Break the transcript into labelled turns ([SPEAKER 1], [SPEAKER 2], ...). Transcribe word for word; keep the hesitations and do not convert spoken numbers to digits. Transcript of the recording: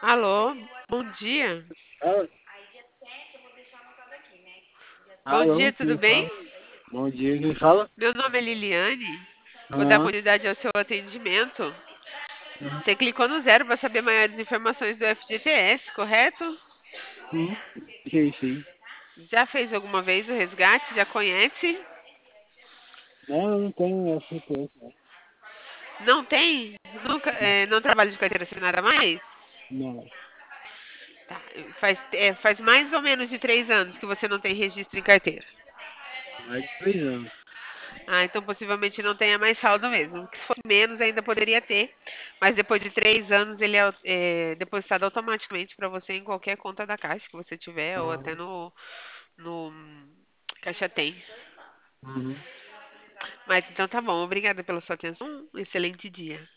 [SPEAKER 1] Alô, bom dia.
[SPEAKER 2] Ah,
[SPEAKER 1] Bom dia,
[SPEAKER 2] alô,
[SPEAKER 1] tudo
[SPEAKER 2] quem
[SPEAKER 1] bem?
[SPEAKER 2] fala? Bom dia, quem fala?
[SPEAKER 1] Meu nome é Liliane. Vou dar
[SPEAKER 2] Aham,
[SPEAKER 1] continuidade ao seu atendimento.
[SPEAKER 2] aham,
[SPEAKER 1] Você clicou no zero para saber maiores informações do F G T S, correto?
[SPEAKER 2] hum, que é isso aí?
[SPEAKER 1] Já fez alguma vez o resgate? Já conhece?
[SPEAKER 2] Não, eu não tenho F P S, não.
[SPEAKER 1] Não tem? Nunca, é, não trabalha de carteira assinada mais?
[SPEAKER 2] Não,
[SPEAKER 1] Tá, faz, é, faz mais ou menos de três anos que você não tem registro em carteira.
[SPEAKER 2] mais de três anos.
[SPEAKER 1] Ah, então possivelmente não tenha mais saldo mesmo. Se fosse menos, ainda poderia ter. Mas depois de três anos, ele é, é depositado automaticamente para você em qualquer conta da Caixa que você tiver, ou até
[SPEAKER 2] Aham,
[SPEAKER 1] no, no Caixa Tem.
[SPEAKER 2] uhum.
[SPEAKER 1] Mas então tá bom. Obrigada pela sua atenção. Um excelente dia.